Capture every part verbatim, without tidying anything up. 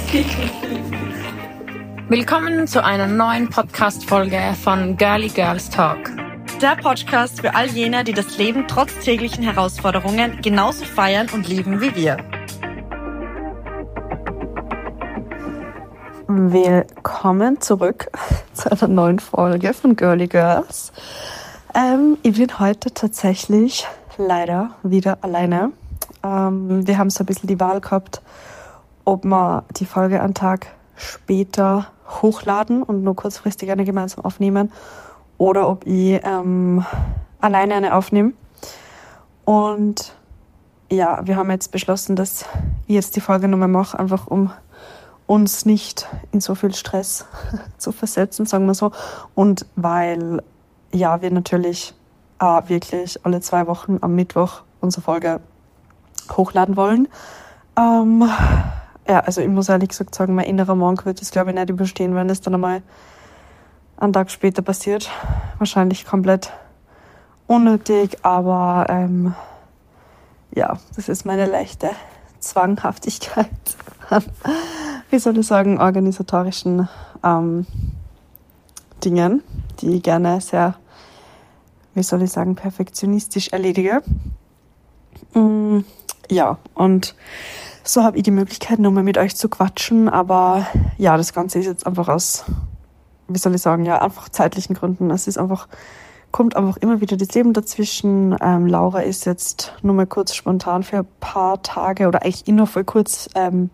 Willkommen zu einer neuen Podcast-Folge von Girly Girls Talk. Der Podcast für all jene, die das Leben trotz täglichen Herausforderungen genauso feiern und lieben wie wir. Willkommen zurück zu einer neuen Folge von Girly Girls. Ähm, ich bin heute tatsächlich leider wieder alleine. Ähm, wir haben so ein bisschen die Wahl gehabt, ob wir die Folge einen Tag später hochladen und nur kurzfristig eine gemeinsam aufnehmen oder ob ich ähm, alleine eine aufnehme. Und ja, wir haben jetzt beschlossen, dass ich jetzt die Folge nochmal mache, einfach um uns nicht in so viel Stress zu versetzen, sagen wir so. Und weil ja, wir natürlich äh, wirklich alle zwei Wochen am Mittwoch unsere Folge hochladen wollen. Ähm, ja, also ich muss ehrlich gesagt sagen, mein innerer Monk wird das, glaube ich, nicht überstehen, wenn es dann einmal einen Tag später passiert. Wahrscheinlich komplett unnötig, aber ähm, ja, das ist meine leichte Zwanghaftigkeit an, wie soll ich sagen, organisatorischen ähm, Dingen, die ich gerne sehr, wie soll ich sagen, perfektionistisch erledige. Mm, ja, und so habe ich die Möglichkeit, nochmal mit euch zu quatschen, aber ja, das Ganze ist jetzt einfach aus, wie soll ich sagen, ja, einfach zeitlichen Gründen. Es ist einfach, kommt einfach immer wieder das Leben dazwischen. Ähm, Laura ist jetzt nur mal kurz spontan für ein paar Tage oder eigentlich nur voll kurz ähm,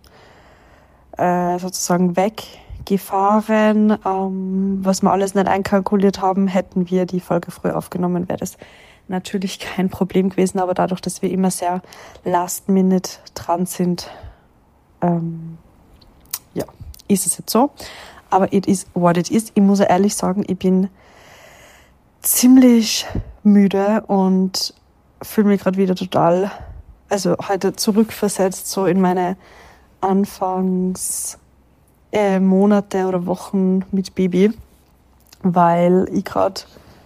äh, sozusagen weggefahren. Ähm, was wir alles nicht einkalkuliert haben, hätten wir die Folge früh aufgenommen, wäre das natürlich kein Problem gewesen, aber dadurch, dass wir immer sehr last minute dran sind, ähm, ja, ist es jetzt so. Aber it is what it is. Ich muss ja ehrlich sagen, ich bin ziemlich müde und fühle mich gerade wieder total, also heute zurückversetzt so in meine Anfangs äh, Monate oder Wochen mit Baby, weil ich gerade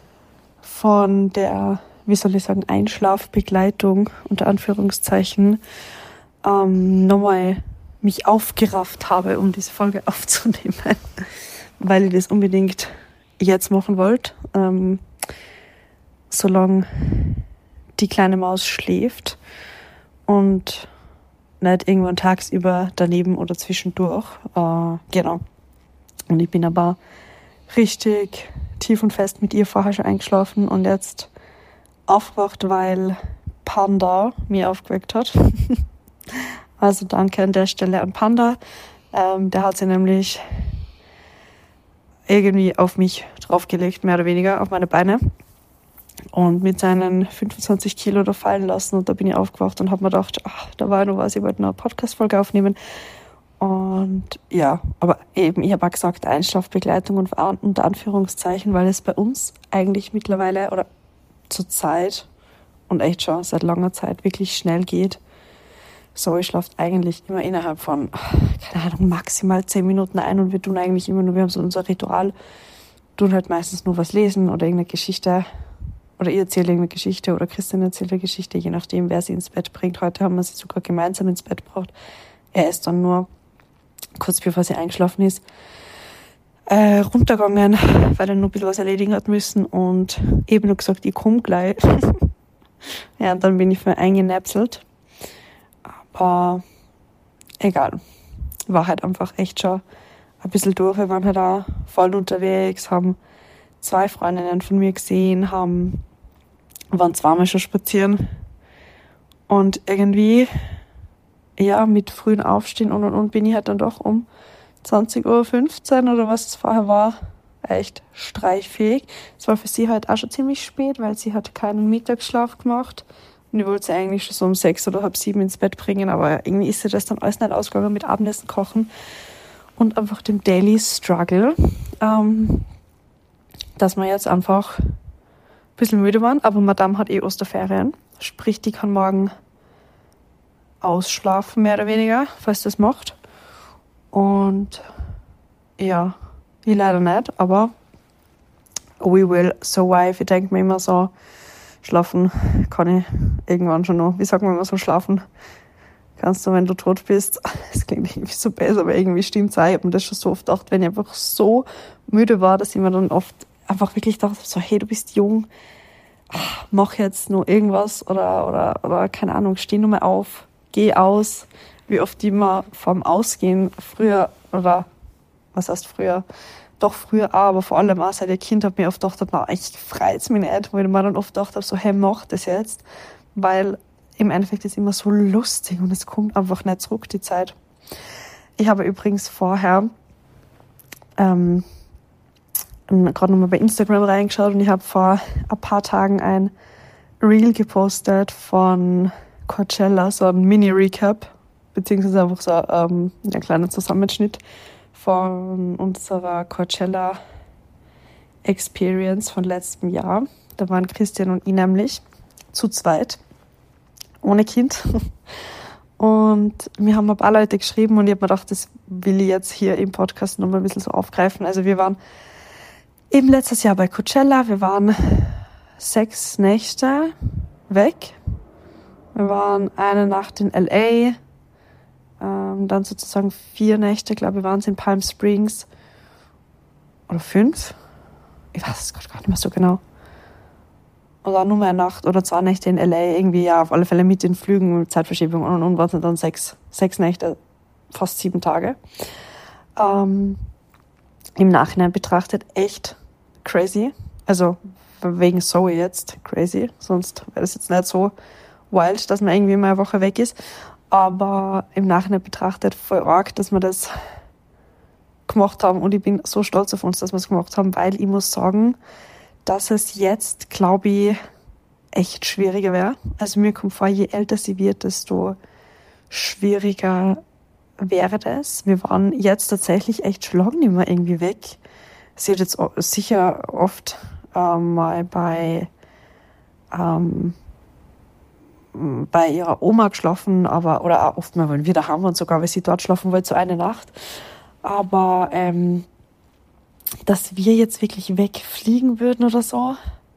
von der, wie soll ich sagen, Einschlafbegleitung unter Anführungszeichen ähm, nochmal mich aufgerafft habe, um diese Folge aufzunehmen, weil ich das unbedingt jetzt machen wollte, ähm, solange die kleine Maus schläft und nicht irgendwann tagsüber daneben oder zwischendurch. Äh, genau. Und ich bin aber richtig tief und fest mit ihr vorher schon eingeschlafen und jetzt aufgewacht, weil Panda mir aufgeweckt hat. Also danke an der Stelle an Panda. Ähm, der hat sie nämlich irgendwie auf mich draufgelegt, mehr oder weniger, auf meine Beine. Und mit seinen fünfundzwanzig Kilo da fallen lassen. Und da bin ich aufgewacht und habe mir gedacht, ach, da war noch was, ich wollte noch eine Podcast-Folge aufnehmen. Und ja, aber eben, ich habe auch gesagt, Einschlafbegleitung und unter Anführungszeichen, weil es bei uns eigentlich mittlerweile oder zur Zeit und echt schon seit langer Zeit wirklich schnell geht. So, ich schlafe eigentlich immer innerhalb von, keine Ahnung, maximal zehn Minuten ein und wir tun eigentlich immer nur, wir haben so unser Ritual, tun halt meistens nur was lesen oder irgendeine Geschichte oder ich erzähle irgendeine Geschichte oder Christian erzählt eine Geschichte, je nachdem, wer sie ins Bett bringt. Heute haben wir sie sogar gemeinsam ins Bett gebracht. Er ist dann nur kurz bevor sie eingeschlafen ist, äh, runtergegangen, weil er nur ein bisschen was erledigen hat müssen und eben nur gesagt, ich komme gleich. Ja, und dann bin ich für eingenäpselt. Aber egal. War halt einfach echt schon ein bisschen durch. Wir waren halt auch voll unterwegs, haben zwei Freundinnen von mir gesehen, haben, waren zweimal schon spazieren. Und irgendwie, ja, mit frühen Aufstehen und und und bin ich halt dann doch um zwanzig Uhr fünfzehn oder was es vorher war, echt streichfähig. Es war für sie halt auch schon ziemlich spät, weil sie hat keinen Mittagsschlaf gemacht. Und ich wollte sie eigentlich schon so um sechs oder halb sieben ins Bett bringen, aber irgendwie ist sie das dann alles nicht ausgegangen mit Abendessen kochen und einfach dem Daily Struggle, ähm, dass wir jetzt einfach ein bisschen müde waren. Aber Madame hat eh Osterferien, sprich, die kann morgen ausschlafen, mehr oder weniger, falls das macht. Und ja, ich leider nicht, aber we will survive. Ich denke mir immer so, schlafen kann ich irgendwann schon noch. Wie sagt man immer so, schlafen kannst du, wenn du tot bist, das klingt irgendwie so besser, aber irgendwie stimmt's auch. Ich habe mir das schon so oft gedacht, wenn ich einfach so müde war, dass ich mir dann oft einfach wirklich dachte, so, hey, du bist jung, mach jetzt nur irgendwas oder, oder, oder keine Ahnung, steh nur mal auf, geh aus. Wie oft die immer vorm Ausgehen früher, oder was heißt früher, doch früher auch, aber vor allem auch seit ich Kind habe, mir oft gedacht, na, ich freut's mich nicht, weil ich mir dann oft gedacht habe, so, hey, mach das jetzt, weil im Endeffekt ist es immer so lustig und es kommt einfach nicht zurück, die Zeit. Ich habe übrigens vorher ähm, gerade nochmal bei Instagram reingeschaut und ich habe vor ein paar Tagen ein Reel gepostet von Coachella, so ein Mini-Recap, beziehungsweise einfach so ähm, ein kleiner Zusammenschnitt von unserer Coachella Experience von letztem Jahr. Da waren Christian und ich nämlich zu zweit, ohne Kind. Und mir haben ein paar Leute geschrieben und ich habe mir gedacht, das will ich jetzt hier im Podcast nochmal ein bisschen so aufgreifen. Also wir waren eben letztes Jahr bei Coachella, wir waren sechs Nächte weg. Wir waren eine Nacht in L A, ähm, dann sozusagen vier Nächte, glaube ich, waren es in Palm Springs. Oder fünf? Ich weiß es gerade gar nicht mehr so genau. Oder nur mehr eine Nacht oder zwei Nächte in L A, irgendwie, ja, auf alle Fälle mit den Flügen, mit Zeitverschiebung und, und, und waren es dann sechs, sechs Nächte, fast sieben Tage. Ähm, Im Nachhinein betrachtet echt crazy. Also wegen Zoe jetzt crazy. Sonst wäre das jetzt nicht so wild, dass man irgendwie mal eine Woche weg ist. Aber im Nachhinein betrachtet voll arg, dass wir das gemacht haben. Und ich bin so stolz auf uns, dass wir es gemacht haben, weil ich muss sagen, dass es jetzt, glaube ich, echt schwieriger wäre. Also mir kommt vor, je älter sie wird, desto schwieriger wäre das. Wir waren jetzt tatsächlich echt schon lange nicht mehr irgendwie weg. Sie hat jetzt sicher oft ähm, mal bei, ähm, bei ihrer Oma geschlafen, aber, oder auch oft mal, weil wir daheim waren, sogar weil sie dort schlafen wollte, so eine Nacht. Aber ähm, dass wir jetzt wirklich wegfliegen würden oder so,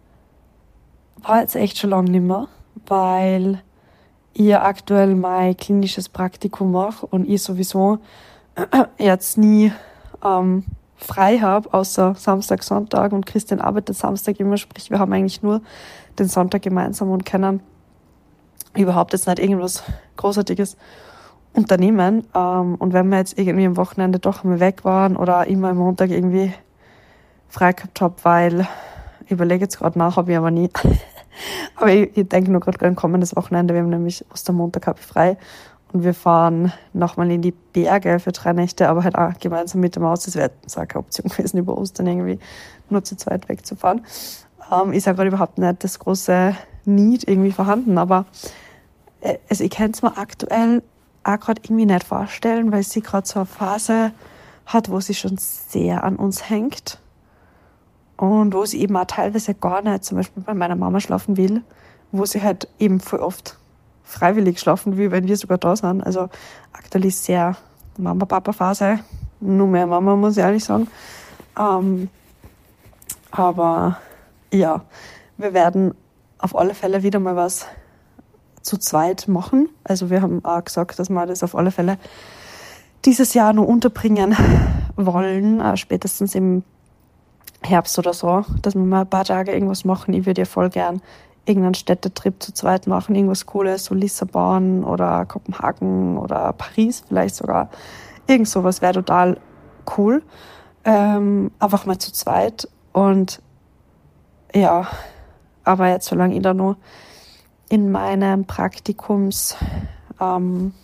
war jetzt echt schon lange nicht mehr, weil ich aktuell mein klinisches Praktikum mache und ich sowieso jetzt nie ähm, frei habe, außer Samstag, Sonntag, und Christian arbeitet Samstag immer, sprich wir haben eigentlich nur den Sonntag gemeinsam und können überhaupt jetzt nicht irgendwas Großartiges unternehmen. Ähm, und wenn wir jetzt irgendwie am Wochenende doch mal weg waren oder immer am Montag irgendwie frei gehabt habe, weil ich überlege jetzt gerade nach, habe ich aber nie. Aber ich, ich denke nur gerade an kommendes Wochenende. Wir haben nämlich Ostermontag habe ich frei und wir fahren nochmal in die Berge für drei Nächte, aber halt auch gemeinsam mit dem Haus. Das wäre so eine Option gewesen, über Ostern irgendwie nur zu zweit wegzufahren. Ähm, ist ja gerade überhaupt nicht das große Need irgendwie vorhanden, aber äh, also ich kann es mir aktuell auch gerade irgendwie nicht vorstellen, weil sie gerade so eine Phase hat, wo sie schon sehr an uns hängt. Und wo sie eben auch teilweise gar nicht, zum Beispiel bei meiner Mama schlafen will, wo sie halt eben voll oft freiwillig schlafen will, wenn wir sogar da sind. Also aktuell ist sehr Mama-Papa-Phase, nur mehr Mama, muss ich ehrlich sagen. Ähm, aber ja, wir werden auf alle Fälle wieder mal was zu zweit machen. Also wir haben auch gesagt, dass wir das auf alle Fälle dieses Jahr noch unterbringen wollen, äh, spätestens im Herbst oder so, dass wir mal ein paar Tage irgendwas machen. Ich würde ja voll gern irgendeinen Städtetrip zu zweit machen, irgendwas Cooles, so Lissabon oder Kopenhagen oder Paris vielleicht sogar. Irgend sowas wäre total cool. Ähm, einfach mal zu zweit. Und ja, aber jetzt, solange ich da noch in meinem Praktikums, ähm,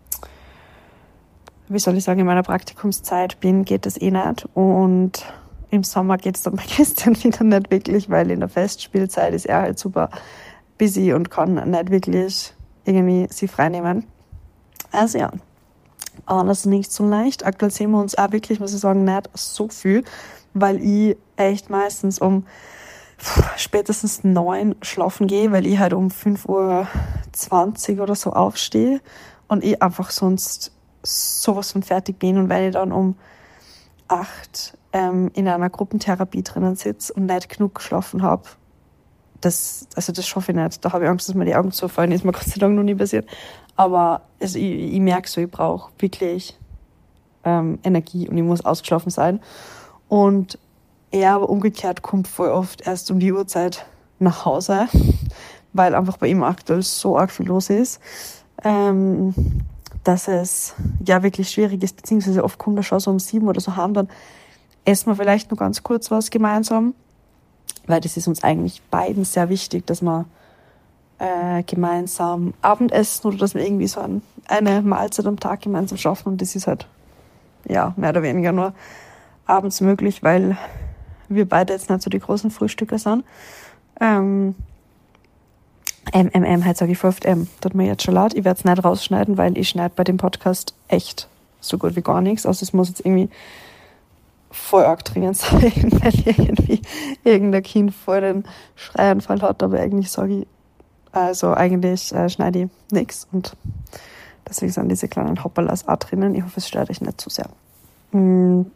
wie soll ich sagen, in meiner Praktikumszeit bin, geht das eh nicht. Und im Sommer geht es dann bei Christian wieder nicht wirklich, weil in der Festspielzeit ist er halt super busy und kann nicht wirklich irgendwie sie freinehmen. Also ja, aber das ist nicht so leicht. Aktuell sehen wir uns auch wirklich, muss ich sagen, nicht so viel, weil ich echt meistens um spätestens neun schlafen gehe, weil ich halt um fünf Uhr zwanzig oder so aufstehe und ich einfach sonst sowas von fertig bin. Und wenn ich dann um acht ähm, in einer Gruppentherapie drinnen sitze und nicht genug geschlafen habe, das, also das schaffe ich nicht. Da habe ich Angst, dass mir die Augen zufallen. Ist mir Gott sei Dank noch nie passiert. Aber also ich, ich merke so, ich brauche wirklich ähm, Energie und ich muss ausgeschlafen sein. Und er aber umgekehrt kommt voll oft erst um die Uhrzeit nach Hause, weil einfach bei ihm aktuell so arg viel los ist, ähm, dass es ja wirklich schwierig ist, beziehungsweise oft kommt er schon so um sieben oder so heim, dann essen wir vielleicht nur ganz kurz was gemeinsam, weil das ist uns eigentlich beiden sehr wichtig, dass wir äh, gemeinsam Abendessen oder dass wir irgendwie so ein, eine Mahlzeit am Tag gemeinsam schaffen, und das ist halt ja mehr oder weniger nur abends möglich, weil wir beide jetzt nicht so die großen Frühstücker sind. Ähm, M, M, M, heute sage ich voll oft M, tut mir jetzt schon leid. Ich werde es nicht rausschneiden, weil ich schneide bei dem Podcast echt so gut wie gar nichts. Also es muss jetzt irgendwie voll arg dringend sein, wenn irgendwie irgendein Kind voll den Schreianfall hat, aber eigentlich sage ich, also eigentlich äh, schneide ich nichts, und deswegen sind diese kleinen Hopperlas auch drinnen. Ich hoffe, es stört euch nicht zu sehr. Hm.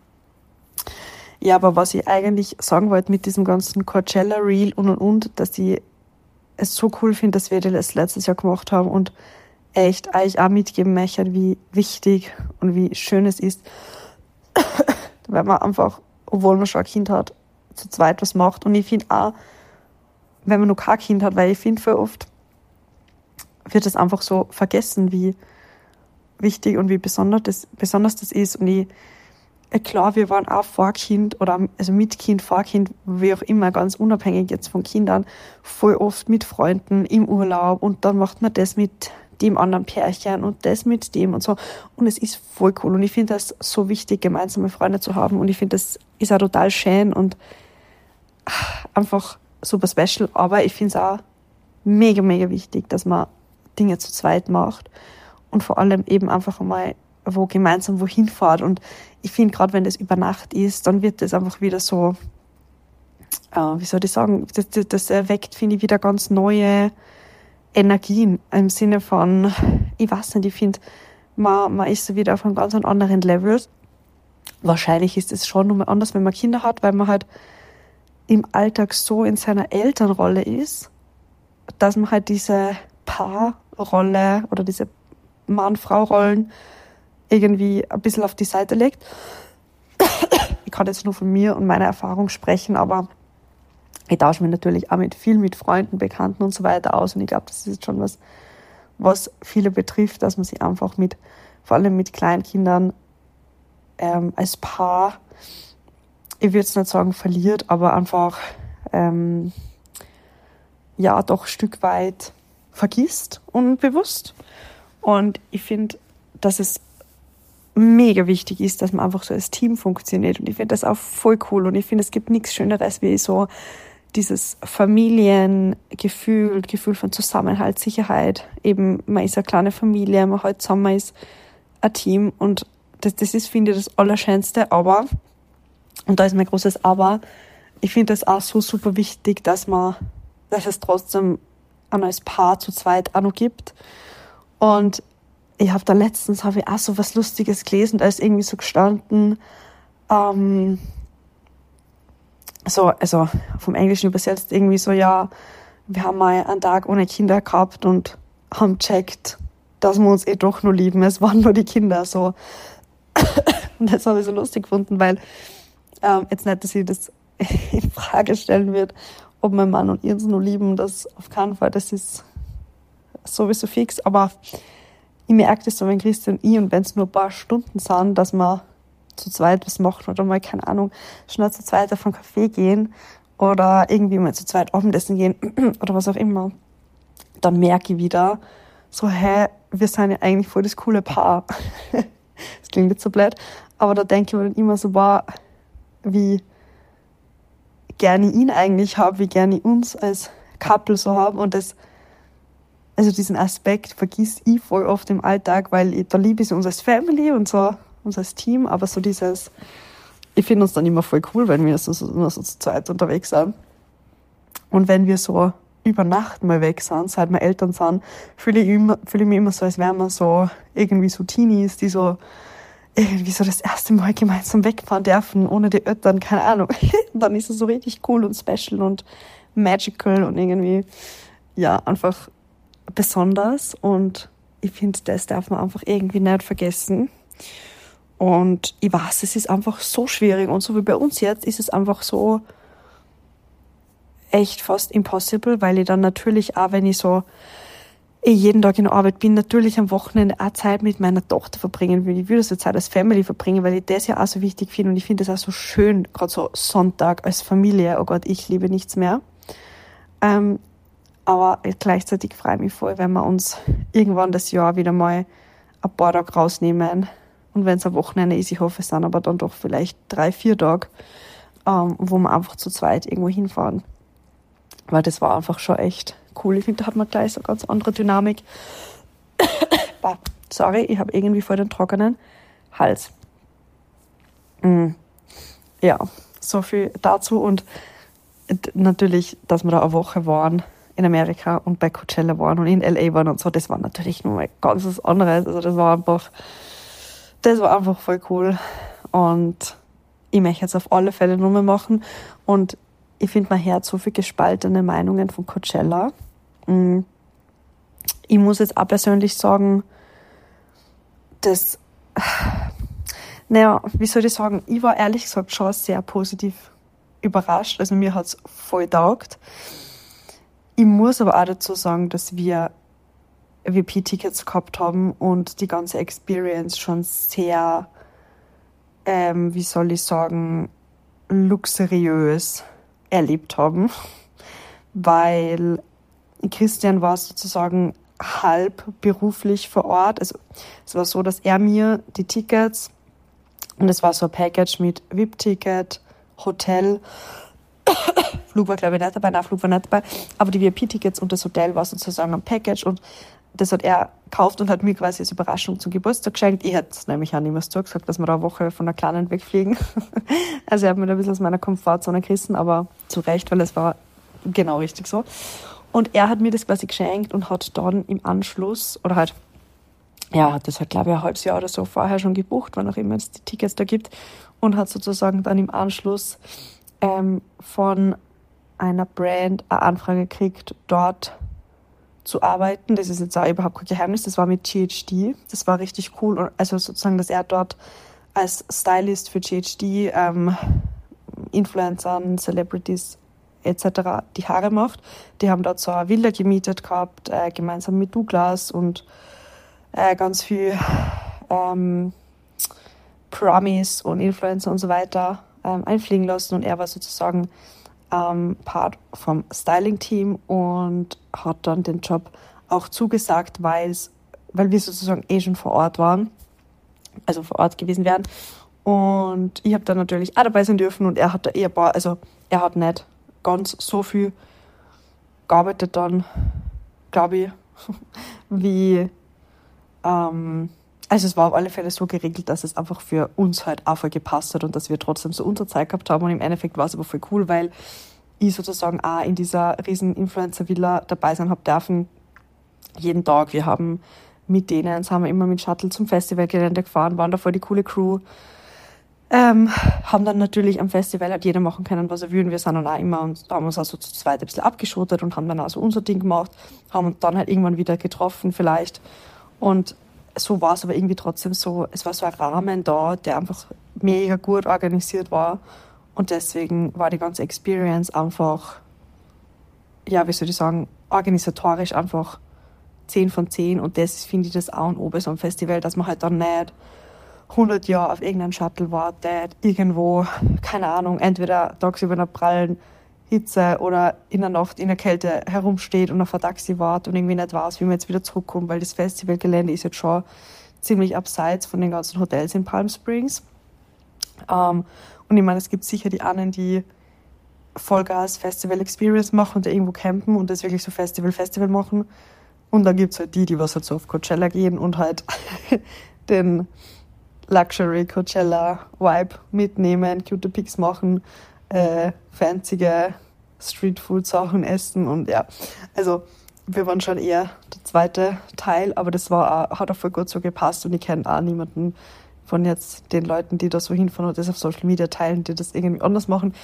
Ja, aber was ich eigentlich sagen wollte mit diesem ganzen Coachella-Reel und und und, dass ich es so cool finde, dass wir das letztes Jahr gemacht haben und echt euch auch mitgeben möchte, wie wichtig und wie schön es ist, wenn man einfach, obwohl man schon ein Kind hat, zu zweit was macht. Und ich finde auch, wenn man noch kein Kind hat, weil ich finde, voll oft wird es einfach so vergessen, wie wichtig und wie besonders das, besonders das ist. Und ich Klar, wir waren auch vor Kind oder also mit Kind, vor Kind, wie auch immer, ganz unabhängig jetzt von Kindern, voll oft mit Freunden im Urlaub, und dann macht man das mit dem anderen Pärchen und das mit dem und so, und es ist voll cool, und ich finde das so wichtig, gemeinsame Freunde zu haben, und ich finde, das ist auch total schön und einfach super special, aber ich finde es auch mega, mega wichtig, dass man Dinge zu zweit macht und vor allem eben einfach einmal wo gemeinsam wohin fahrt. Und ich finde, gerade wenn das über Nacht ist, dann wird das einfach wieder so, äh, wie soll ich sagen, das, das, das erweckt, finde ich, wieder ganz neue Energien im Sinne von, ich weiß nicht, ich finde, man, man ist so wieder auf einem ganz anderen Level. Wahrscheinlich ist es schon nochmal anders, wenn man Kinder hat, weil man halt im Alltag so in seiner Elternrolle ist, dass man halt diese Paarrolle oder diese Mann-Frau-Rollen irgendwie ein bisschen auf die Seite legt. Ich kann jetzt nur von mir und meiner Erfahrung sprechen, aber ich tausche mich natürlich auch mit viel mit Freunden, Bekannten und so weiter aus, und ich glaube, das ist schon was, was viele betrifft, dass man sich einfach mit, vor allem mit Kleinkindern ähm, als Paar, ich würde es nicht sagen verliert, aber einfach ähm, ja doch ein Stück weit vergisst und bewusst. Und ich finde, dass es mega wichtig ist, dass man einfach so als Team funktioniert, und ich finde das auch voll cool, und ich finde, es gibt nichts Schöneres wie so dieses Familiengefühl, Gefühl von Zusammenhalt, Sicherheit, eben man ist eine kleine Familie, man halt zusammen ist ein Team, und das, das ist, finde ich, das Allerschönste, aber, und da ist mein großes Aber, ich finde das auch so super wichtig, dass man, dass es trotzdem ein neues Paar zu zweit auch noch gibt. Und ich habe da letztens habe ich auch so was Lustiges gelesen, da ist irgendwie so gestanden, ähm, so, also vom Englischen übersetzt irgendwie so, ja, wir haben mal einen Tag ohne Kinder gehabt und haben gecheckt, dass wir uns eh doch nur lieben, es waren nur die Kinder, so. Und das habe ich so lustig gefunden, weil, ähm, jetzt nicht, dass ich das in Frage stellen wird, ob mein Mann und ich uns nur lieben, das auf keinen Fall, das ist sowieso fix, aber ich merke das so, wenn Christian und ich, und wenn es nur ein paar Stunden sind, dass wir zu zweit was machen oder mal, keine Ahnung, schnell zu zweit auf einen Café gehen oder irgendwie mal zu zweit Abendessen gehen oder was auch immer, dann merke ich wieder so, hä, wir sind ja eigentlich voll das coole Paar. Das klingt jetzt so blöd, aber da denke ich mir dann immer so, wow, wie gerne ich ihn eigentlich habe, wie gerne ich uns als Couple so habe, und das, also diesen Aspekt vergiss ich voll oft im Alltag, weil ich, da liebe ich uns als Family und so, uns als Team, aber so dieses, ich finde uns dann immer voll cool, wenn wir so, so, nur so zu zweit unterwegs sind. Und wenn wir so über Nacht mal weg sind, seit wir Eltern sind, fühle ich, immer, fühle ich mich immer so, als wären wir so irgendwie so Teenies, die so irgendwie so das erste Mal gemeinsam wegfahren dürfen, ohne die Eltern, keine Ahnung. Und dann ist es so richtig cool und special, und magical und irgendwie, ja, einfach besonders. Und ich finde, das darf man einfach irgendwie nicht vergessen. Und ich weiß, es ist einfach so schwierig. Und so wie bei uns jetzt ist es einfach so echt fast impossible, weil ich dann natürlich auch, wenn ich so eh jeden Tag in der Arbeit bin, natürlich am Wochenende auch Zeit mit meiner Tochter verbringen will. Ich will so Zeit als Family verbringen, weil ich das ja auch so wichtig finde. Und ich finde das auch so schön, gerade so Sonntag als Familie. Oh Gott, ich liebe nichts mehr. Ähm, aber gleichzeitig freue ich mich voll, wenn wir uns irgendwann das Jahr wieder mal ein paar Tage rausnehmen. Und wenn es am Wochenende ist, ich hoffe, es sind aber dann doch vielleicht drei, vier Tage, ähm, wo wir einfach zu zweit irgendwo hinfahren. Weil das war einfach schon echt cool. Ich finde, da hat man gleich so eine ganz andere Dynamik. Sorry, ich habe irgendwie voll den trockenen Hals. Mm. Ja, so viel dazu. Und natürlich, dass wir da eine Woche waren in Amerika und bei Coachella waren und in L A waren und so, das war natürlich nur mal ganz was anderes. Also das war einfach, das war einfach voll cool. Und ich möchte jetzt auf alle Fälle nur mal machen. Und ich finde, man hört so viel gespaltene Meinungen von Coachella. Ich muss jetzt auch persönlich sagen, dass, naja, wie soll ich sagen, ich war ehrlich gesagt schon sehr positiv überrascht. Also mir hat es voll taugt. Ich muss aber auch dazu sagen, dass wir V I P-Tickets gehabt haben und die ganze Experience schon sehr, ähm, wie soll ich sagen, luxuriös erlebt haben, weil Christian war sozusagen halb beruflich vor Ort. Also es war so, dass er mir die Tickets, und es war so ein Package mit V I P-Ticket, Hotel, Flug war glaube ich nicht dabei, nein, Flug war nicht dabei, aber die V I P-Tickets und das Hotel war sozusagen ein Package und das hat er gekauft und hat mir quasi als Überraschung zum Geburtstag geschenkt. Ich hätte nämlich auch niemals zugesagt, dass wir da eine Woche von der Kleinen wegfliegen. Also er hat mir da ein bisschen aus meiner Komfortzone gerissen, aber zu Recht, weil es war genau richtig so. Und er hat mir das quasi geschenkt und hat dann im Anschluss, oder halt, ja, hat das halt, glaube ich, ein halbes Jahr oder so vorher schon gebucht, wann auch immer es die Tickets da gibt, und hat sozusagen dann im Anschluss ähm, von einer Brand eine Anfrage gekriegt, dort zu arbeiten. Das ist jetzt auch überhaupt kein Geheimnis. Das war mit G H D. Das war richtig cool. Und also sozusagen, dass er dort als Stylist für G H D ähm, Influencern, Celebrities et cetera die Haare macht. Die haben dort so eine Villa gemietet gehabt, äh, gemeinsam mit Douglas und äh, ganz viel ähm, Promis und Influencer und so weiter ähm, einfliegen lassen. Und er war sozusagen Ähm, Part vom Styling-Team und hat dann den Job auch zugesagt, weil's, weil wir sozusagen eh schon vor Ort waren, also vor Ort gewesen wären. Und ich habe dann natürlich auch dabei sein dürfen und er hat da eh ein paar, also er hat nicht ganz so viel gearbeitet dann, glaube ich, wie, ähm, also es war auf alle Fälle so geregelt, dass es einfach für uns halt auch voll gepasst hat und dass wir trotzdem so unsere Zeit gehabt haben. Und im Endeffekt war es aber voll cool, weil ich sozusagen auch in dieser riesen Influencer-Villa dabei sein habe dürfen. Jeden Tag. Wir haben mit denen, sind wir immer mit Shuttle zum Festivalgelände gefahren, waren da voll die coole Crew. Ähm, haben dann natürlich am Festival halt jeder machen können, was er will. Und wir sind dann auch immer und haben uns auch so zu zweit ein bisschen abgeschottet und haben dann auch so unser Ding gemacht, haben uns dann halt irgendwann wieder getroffen vielleicht. Und so war es aber irgendwie trotzdem so, es war so ein Rahmen da, der einfach mega gut organisiert war. Und deswegen war die ganze Experience einfach, ja, wie soll ich sagen, organisatorisch einfach zehn von zehn. Und das finde ich das A und O bei so einem Festival, dass man halt dann nicht hundert Jahre auf irgendeinen Shuttle wartet, irgendwo, keine Ahnung, entweder tagsüber in einer prallen Hitze oder in der Nacht in der Kälte herumsteht und auf ein Taxi wartet und irgendwie nicht weiß, wie man jetzt wieder zurückkommt, weil das Festivalgelände ist jetzt schon ziemlich abseits von den ganzen Hotels in Palm Springs. Ähm, und ich meine, es gibt sicher die einen, die Vollgas Festival Experience machen und irgendwo campen und das wirklich so Festival, Festival machen. Und dann gibt es halt die, die was halt so auf Coachella gehen und halt den Luxury Coachella Vibe mitnehmen, cute Pics machen, äh, fancyge Streetfood-Sachen essen und ja, also wir waren schon eher der zweite Teil, aber das war auch, hat auch voll gut so gepasst und ich kenne auch niemanden von jetzt den Leuten, die da so hinfahren und das auf Social Media teilen, die das irgendwie anders machen,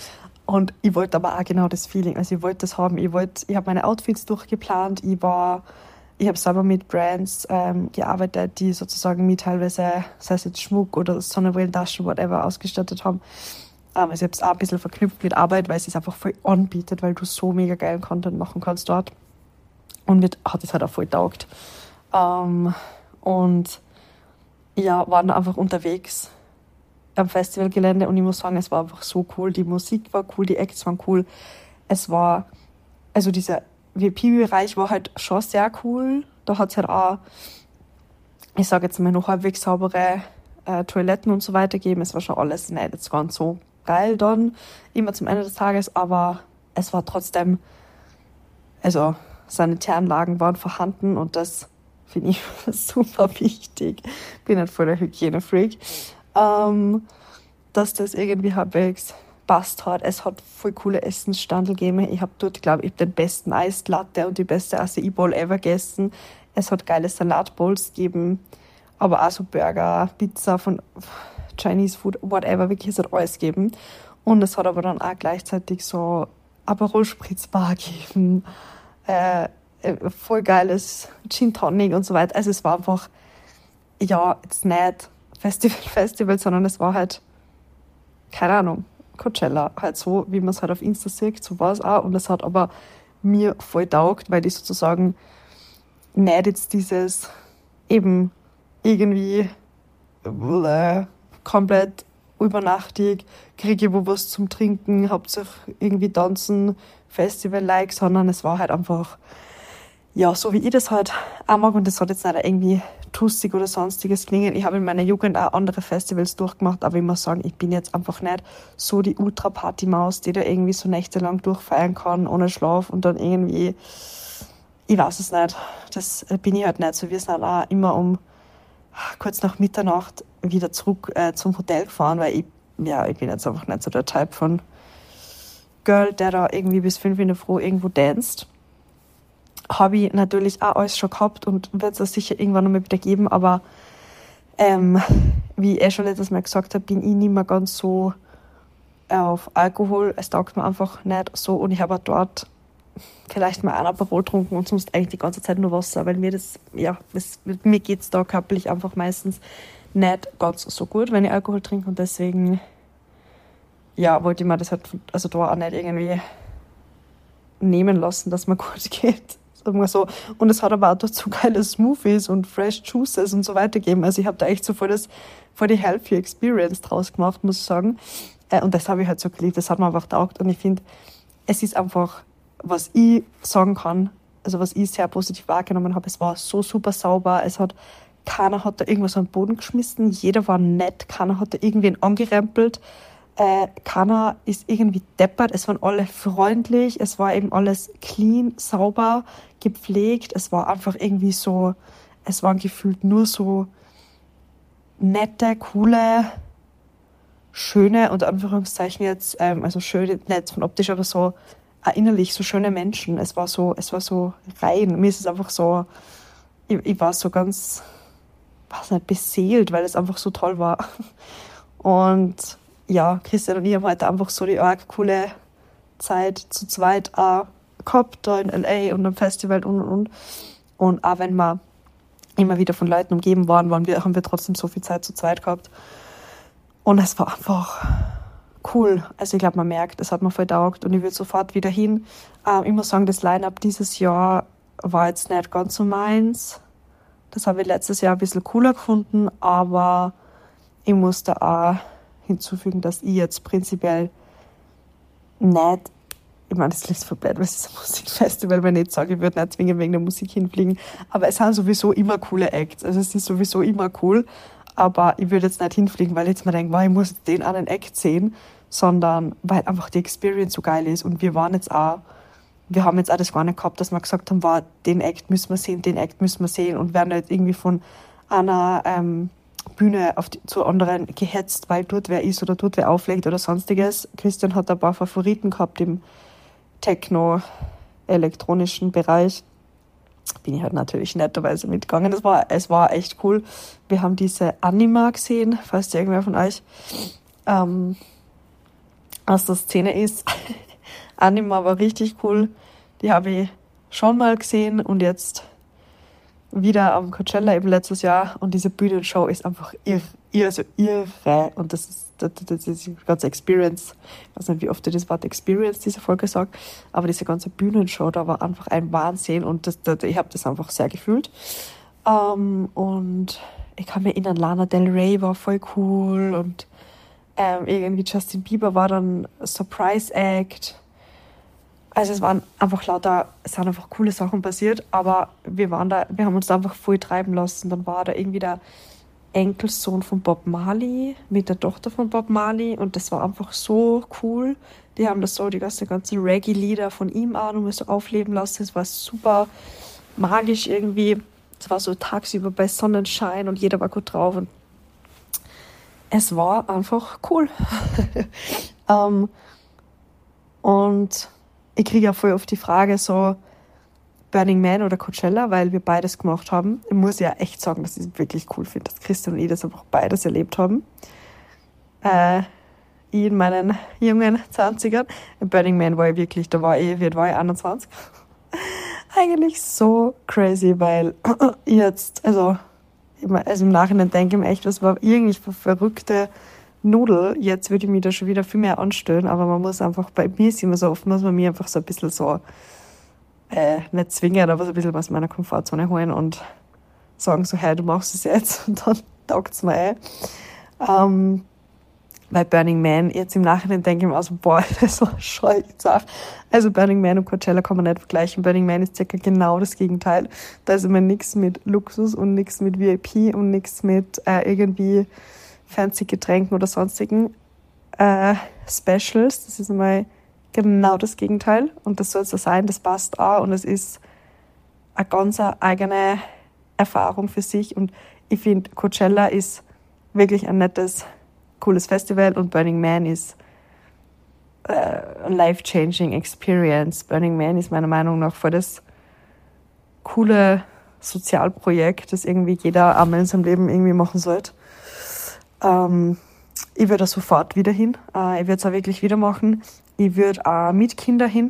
Und ich wollte aber auch genau das Feeling, also ich wollte das haben. Ich wollte, ich habe meine Outfits durchgeplant, ich war, ich habe selber mit Brands ähm, gearbeitet, die sozusagen mich teilweise, sei es jetzt Schmuck oder Sonnenbrillentaschen, whatever, ausgestattet haben. Ähm, also ich habe es auch ein bisschen verknüpft mit Arbeit, weil es es einfach voll anbietet, weil du so mega geilen Content machen kannst dort. Und mir hat es halt auch voll getaugt. Ähm, und ja, waren da einfach unterwegs am Festivalgelände und ich muss sagen, es war einfach so cool. Die Musik war cool, die Acts waren cool. Es war, also dieser V I P-Bereich war halt schon sehr cool. Da hat es halt auch, ich sage jetzt mal, noch halbwegs saubere äh, Toiletten und so weiter gegeben. Es war schon alles nicht jetzt ganz so geil dann, immer zum Ende des Tages, aber es war trotzdem, also Sanitäranlagen waren vorhanden und das finde ich super wichtig. Bin halt voll der Hygienefreak. Ähm, dass das irgendwie halbwegs passt hat. Es hat voll coole Essensstandel gegeben. Ich habe dort, glaube ich, den besten Eislatte und die beste Acai Bowl ever gegessen. Es hat geile Salatbowls gegeben, aber auch so Burger, Pizza von Chinese Food, whatever, wirklich, es hat alles gegeben. Und es hat aber dann auch gleichzeitig so Aperol Spritz Bar gegeben, äh, voll geiles Gin Tonic und so weiter. Also es war einfach, ja, jetzt nicht Festival, Festival, sondern es war halt, keine Ahnung, Coachella, halt so, wie man es halt auf Insta sieht, so war es auch. Und es hat aber mir voll taugt, weil ich sozusagen nicht jetzt dieses eben irgendwie äh, komplett übernachtig, kriege ich wo was zum Trinken, hauptsächlich irgendwie tanzen, Festival-like, sondern es war halt einfach, ja, so wie ich das halt auch mag, und das hat jetzt nicht irgendwie tussig oder sonstiges klingen. Ich habe in meiner Jugend auch andere Festivals durchgemacht, aber ich muss sagen, ich bin jetzt einfach nicht so die Ultra-Party-Maus, die da irgendwie so nächtelang durchfeiern kann, ohne Schlaf und dann irgendwie, ich weiß es nicht, das bin ich halt nicht so. Wir sind auch immer um kurz nach Mitternacht wieder zurück äh, zum Hotel gefahren, weil ich, ja, ich bin jetzt einfach nicht so der Typ von Girl, der da irgendwie bis fünf in der Früh irgendwo danst. Habe ich natürlich auch alles schon gehabt und wird es sicher irgendwann noch mal wieder geben, aber ähm, wie ich eh schon letztes Mal gesagt habe, bin ich nicht mehr ganz so auf Alkohol. Es taugt mir einfach nicht so und ich habe auch dort vielleicht mal ein Aperol getrunken und sonst eigentlich die ganze Zeit nur Wasser, weil mir das, ja, das, mir geht es da körperlich einfach meistens nicht ganz so gut, wenn ich Alkohol trinke und deswegen, ja, wollte ich mir das halt, also da auch nicht irgendwie nehmen lassen, dass mir gut geht. Sagen wir so. Und es hat aber auch dazu geile Smoothies und Fresh Juices und so weiter gegeben. Also ich habe da echt so voll, das, voll die healthy Experience draus gemacht, muss ich sagen. Und das habe ich halt so geliebt. Das hat mir einfach getaugt. Und ich finde, es ist einfach, was ich sagen kann, also was ich sehr positiv wahrgenommen habe, es war so super sauber. Es hat, keiner hat da irgendwas am Boden geschmissen. Jeder war nett. Keiner hat da irgendwen angerempelt. Äh, keiner ist irgendwie deppert, es waren alle freundlich, es war eben alles clean, sauber, gepflegt, es war einfach irgendwie so, es waren gefühlt nur so nette, coole, schöne, unter Anführungszeichen jetzt, ähm, also schön, nicht von optisch, aber so auch innerlich, so schöne Menschen, es war so, es war so rein, mir ist es einfach so, ich, ich war so ganz, weiß nicht, beseelt, weil es einfach so toll war. Und ja, Christian und ich haben heute einfach so die arg coole Zeit zu zweit auch gehabt, da in L A und am Festival und und und. Und auch wenn wir immer wieder von Leuten umgeben waren, waren wir, haben wir trotzdem so viel Zeit zu zweit gehabt. Und es war einfach cool. Also ich glaube, man merkt, es hat mir voll getaugt und ich will sofort wieder hin. Ähm, ich muss sagen, das Line-Up dieses Jahr war jetzt nicht ganz so meins. Das habe ich letztes Jahr ein bisschen cooler gefunden, aber ich musste auch hinzufügen, dass ich jetzt prinzipiell nicht, ich meine, das klingt voll blöd, weil es ist ein Musikfestival, wenn ich jetzt sage, ich würde nicht zwingend wegen der Musik hinfliegen, aber es sind sowieso immer coole Acts, also es ist sowieso immer cool, aber ich würde jetzt nicht hinfliegen, weil ich jetzt mir denke, wow, ich muss den einen Act sehen, sondern weil einfach die Experience so geil ist und wir waren jetzt auch, wir haben jetzt auch das gar nicht gehabt, dass wir gesagt haben, wow, den Act müssen wir sehen, den Act müssen wir sehen und werden nicht irgendwie von einer ähm, Bühne auf die, zu anderen gehetzt, weil dort wer ist oder dort wer auflegt oder sonstiges. Christian hat ein paar Favoriten gehabt im Techno-elektronischen Bereich. Bin ich halt natürlich netterweise mitgegangen. Es war, es war echt cool. Wir haben diese Anima gesehen, falls irgendwer von euch ähm, aus der Szene ist. Anima war richtig cool. Die habe ich schon mal gesehen und jetzt wieder am Coachella eben letztes Jahr. Und diese Bühnenshow ist einfach irre, irre, also irre. Und das ist, das, das ist die ganze Experience. Ich weiß nicht, wie oft ich das Wort Experience diese Folge sage, aber diese ganze Bühnenshow, da war einfach ein Wahnsinn und das, das, ich habe das einfach sehr gefühlt. Um, und ich kann mich erinnern, Lana Del Rey war voll cool und ähm, irgendwie Justin Bieber war dann Surprise Act. Also es waren einfach lauter, es sind einfach coole Sachen passiert, aber wir waren da, wir haben uns da einfach voll treiben lassen. Dann war da irgendwie der Enkelsohn von Bob Marley mit der Tochter von Bob Marley und das war einfach so cool. Die haben das so, die ganzen, ganzen Reggae-Lieder von ihm auch nochmal so aufleben lassen. Es war super magisch irgendwie. Es war so tagsüber bei Sonnenschein und jeder war gut drauf und es war einfach cool. um, und ich kriege ja voll oft die Frage so Burning Man oder Coachella, weil wir beides gemacht haben. Ich muss ja echt sagen, dass ich es wirklich cool finde, dass Christian und ich das einfach beides erlebt haben. Äh, ich in meinen jungen zwanzigern. In Burning Man war ich wirklich, da war ich, wie war ich, einundzwanzig. Eigentlich so crazy, weil jetzt, also, also im Nachhinein denke ich mir echt, was war irgendwie für verrückte Nudel. Jetzt würde ich mich da schon wieder viel mehr anstellen, aber man muss einfach, bei mir ist immer so oft, muss man mir einfach so ein bisschen so, äh, nicht zwingen, aber so ein bisschen aus meiner Komfortzone holen und sagen so, hey, du machst es jetzt und dann taugt es mir eh. Ähm, Bei Burning Man, jetzt im Nachhinein denke ich mir also, boah, das war schon zart. Also Burning Man und Coachella kann man nicht vergleichen. Burning Man ist circa genau das Gegenteil. Da ist immer nichts mit Luxus und nichts mit V I P und nichts mit äh, irgendwie fancy Getränken oder sonstigen äh, Specials. Das ist einmal genau das Gegenteil. Und das soll es so sein, das passt auch. Und es ist eine ganz eigene Erfahrung für sich. Und ich finde, Coachella ist wirklich ein nettes, cooles Festival und Burning Man ist äh, a life-changing experience. Burning Man ist meiner Meinung nach voll das coole Sozialprojekt, das irgendwie jeder einmal in seinem Leben irgendwie machen sollte. Ähm, ich würde da sofort wieder hin. Äh, ich würde es auch wirklich wieder machen. Ich würde auch mit Kindern hin.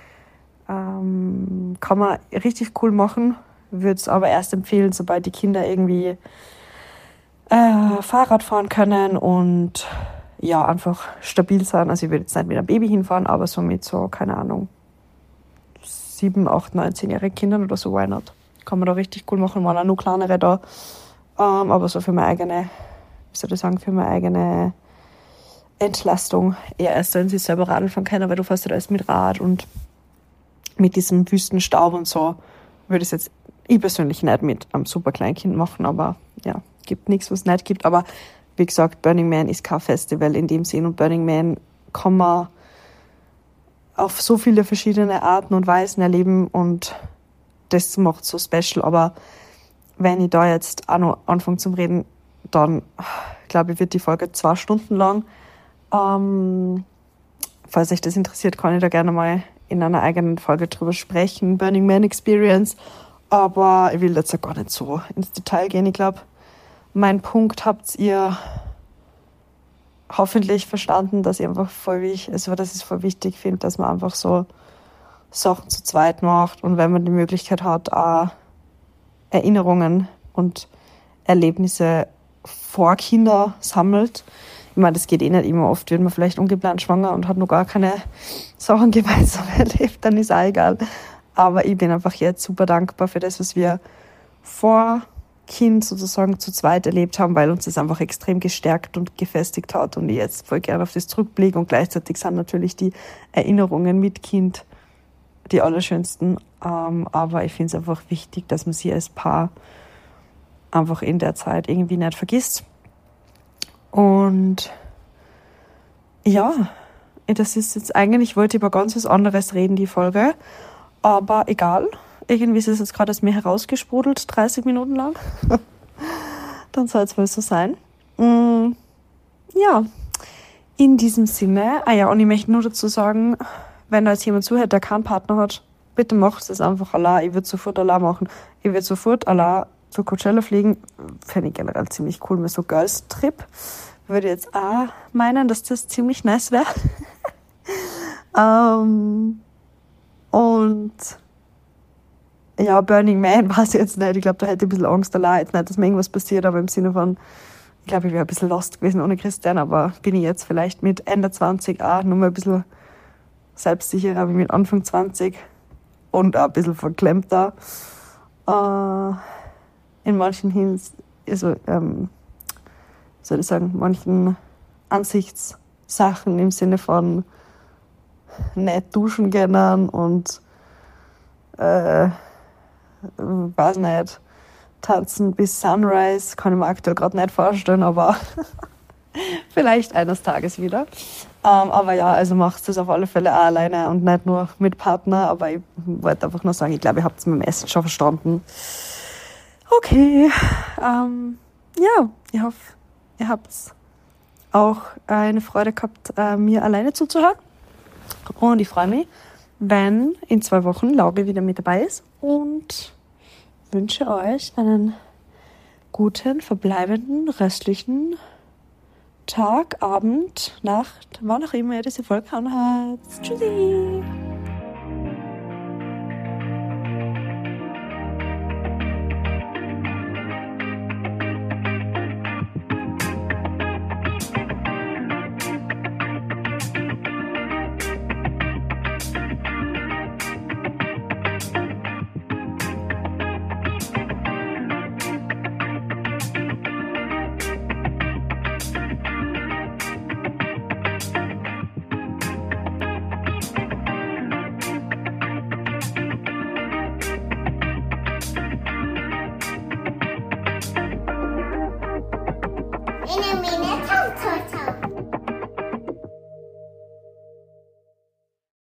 Ähm, kann man richtig cool machen. Würde es aber erst empfehlen, sobald die Kinder irgendwie Äh, Fahrrad fahren können und ja, einfach stabil sein. Also ich würde jetzt nicht mit einem Baby hinfahren, aber so mit so, keine Ahnung, sieben, acht, neunzehnjährigen Kindern oder so, why not? Kann man da richtig cool machen, waren auch noch kleinere da. Ähm, aber so für meine eigene, wie soll ich sagen, für meine eigene Entlastung. Eher erst, wenn sie selber Radl fahren können, weil du fährst ja alles mit Rad und mit diesem Wüstenstaub und so, würde ich es jetzt ich persönlich nicht mit einem super Kleinkind machen, aber ja, gibt nichts, was es nicht gibt. Aber wie gesagt, Burning Man ist kein Festival in dem Sinn und Burning Man kann man auf so viele verschiedene Arten und Weisen erleben und das macht so special. Aber wenn ich da jetzt auch noch anfange zum Reden, dann glaube ich, wird die Folge zwei Stunden lang. Ähm, falls euch das interessiert, kann ich da gerne mal in einer eigenen Folge drüber sprechen. Burning Man Experience. Aber ich will jetzt ja gar nicht so ins Detail gehen. Ich glaube, mein Punkt habt ihr hoffentlich verstanden, dass ich einfach voll wichtig, also dass ich es voll wichtig finde, dass man einfach so Sachen zu zweit macht und wenn man die Möglichkeit hat, auch Erinnerungen und Erlebnisse vor Kinder sammelt. Ich meine, das geht eh nicht immer. Oft wird man vielleicht ungeplant schwanger und hat noch gar keine Sachen gemeinsam erlebt, dann ist auch egal. Aber ich bin einfach jetzt super dankbar für das, was wir vor Kind sozusagen zu zweit erlebt haben, weil uns das einfach extrem gestärkt und gefestigt hat und ich jetzt voll gerne auf das zurückblicke und gleichzeitig sind natürlich die Erinnerungen mit Kind die allerschönsten. Ähm, aber ich finde es einfach wichtig, dass man sie als Paar einfach in der Zeit irgendwie nicht vergisst. Und ja, das ist jetzt eigentlich, ich wollte über ganz was anderes reden, die Folge. Aber egal, irgendwie ist es jetzt gerade aus mir herausgesprudelt, dreißig Minuten lang. Dann soll es wohl so sein. Mm, ja, in diesem Sinne, ah ja, und ich möchte nur dazu sagen, wenn da jetzt jemand zuhört, der keinen Partner hat, bitte macht es einfach allein. Ich würde sofort allein machen. Ich würde sofort allein zu Coachella fliegen. Fände ich generell ziemlich cool mit so Girls-Trip. Würde jetzt auch meinen, dass das ziemlich nice wäre. ähm, und ja, Burning Man weiß ich jetzt nicht. Ich glaube, da hätte ich ein bisschen Angst allein. Jetzt nicht, dass mir irgendwas passiert, aber im Sinne von, ich glaube, ich wäre ein bisschen lost gewesen ohne Christian, aber bin ich jetzt vielleicht mit Ende zwanzig auch noch mal ein bisschen selbstsicherer wie mit Anfang zwanzig und auch ein bisschen verklemmter. Äh, in manchen Hins, also, ähm, soll ich sagen, manchen Ansichtssachen im Sinne von nicht duschen gehen und äh, weiß nicht, tanzen bis Sunrise, kann ich mir aktuell gerade nicht vorstellen, aber vielleicht eines Tages wieder. Ähm, aber ja, also machst du das auf alle Fälle auch alleine und nicht nur mit Partner, aber ich wollte einfach nur sagen, ich glaube, ihr habt es mit dem Essen schon verstanden. Okay, ähm, ja, ich hoffe, ihr habt auch eine Freude gehabt, äh, mir alleine zuzuhören. Und ich freue mich, wenn in zwei Wochen Lauri wieder mit dabei ist und wünsche euch einen guten, verbleibenden, restlichen Tag, Abend, Nacht, wann auch immer ihr diese Folge anhört. Tschüssi!